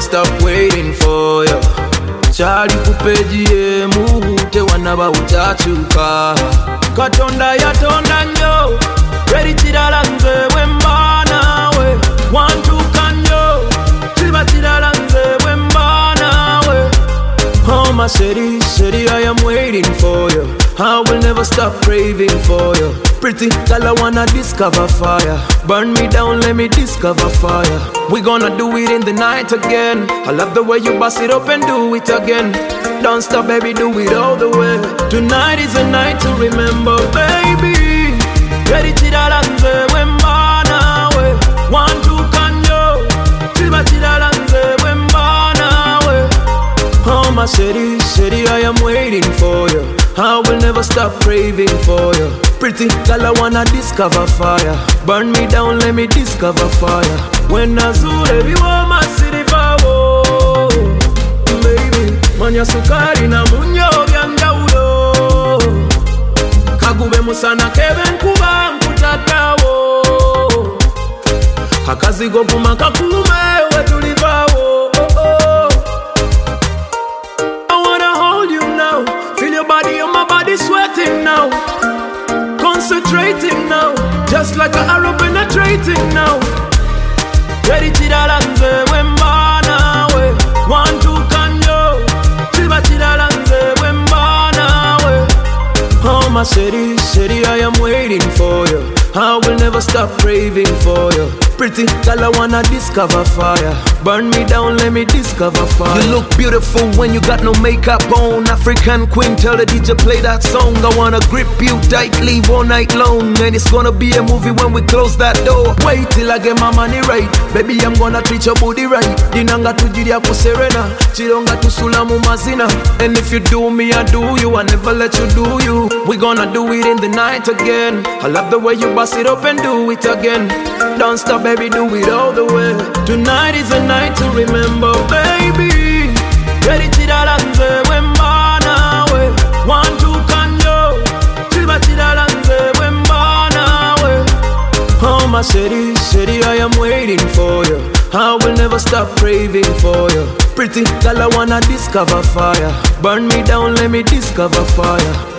stop waiting for you. Chali kupeji emu tewanaba utachuka. Katonda yatonda nyo ready chidala nze wembana we. Want to kanyo tiba chidala nze wembana we. Oh my city, city, I am waiting for you. I will never stop craving for you. Pretty girl, I wanna discover fire. Burn me down, let me discover fire. We gonna do it in the night again. I love the way you bust it up and do it again. Don't stop, baby, do it all the way. Tonight is a night to remember, baby. Ready chidala nze wembana we. Want to kanyo tiba chidala nze wembana we. Oh my city, city, I am waiting for you. I will never stop craving for you. Pretty girl, I wanna discover fire. Burn me down, let me discover fire. When I zoom, baby, want my city power. Baby, manya sukari na munyo byanga ulo. Kagube musana keben kuba nkutatawo. Hakazigo puma kakume wetulivawo. Body on my body sweating now, concentrating now, just like an arrow penetrating now. Ready chidala nze wembana we. Want to kanyo tiba chidala nze wembana we. Oh my city, city, I am waiting for you. I will never stop craving for you. Pretty girl, I wanna discover fire. Burn me down, let me discover fire. You look beautiful when you got no makeup on. African queen, tell the DJ play that song. I wanna grip you tightly all night long. And it's gonna be a movie when we close that door. Wait till I get my money right. Baby, I'm gonna treat your body right. Dinanga tujiria kuserena, chironga tusula mu mazina. And if you do me, I do you. I never let you do you. We gonna do it in the night again. I love the way you bust it up and do it again. Don't stop, baby, do it all the way. Tonight is a night to remember, baby. Ready chidala nze wembana we. Want to kanyo tiba chidala nze wembana we. Oh my city, city, I am waiting for you. I will never stop craving for you. Pretty girl, I wanna discover fire. Burn me down, let me discover fire.